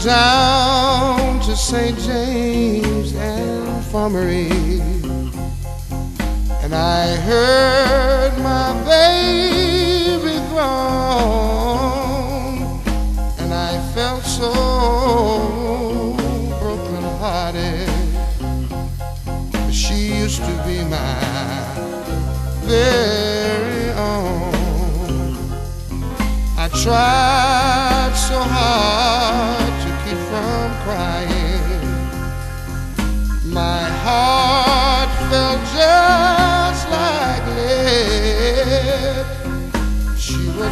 down to St. James Infirmary, and I heard my baby groan, and I felt so broken-hearted. She used to be my very own. I tried so hard to keep from crying. My heart felt just like lead. She was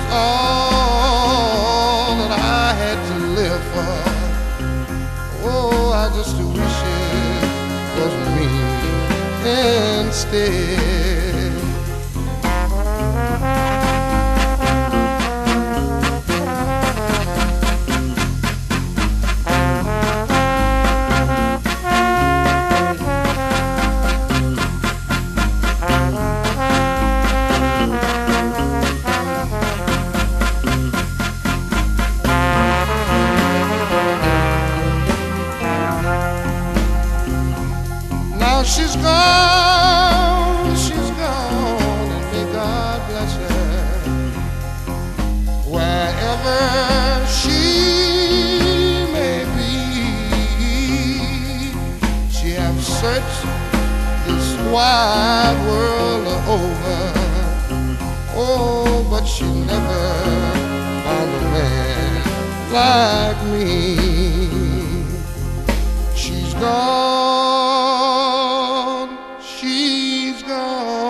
all that I had to live for. Oh, I just wish it was me instead. She's gone, and may God bless her. Wherever she may be, she have searched this wide world over. Oh, but she never found a man like me. She's gone. She's gone.